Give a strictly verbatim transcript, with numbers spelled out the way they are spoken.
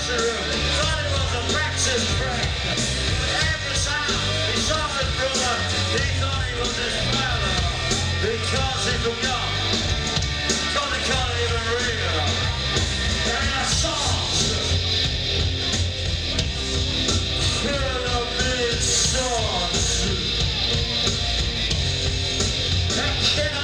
room. Thought it was a practice break. Every time he saw his brother, he thought he was his father. Because he forgot. Because he can't even read. And I saw pyramid sauce. That kid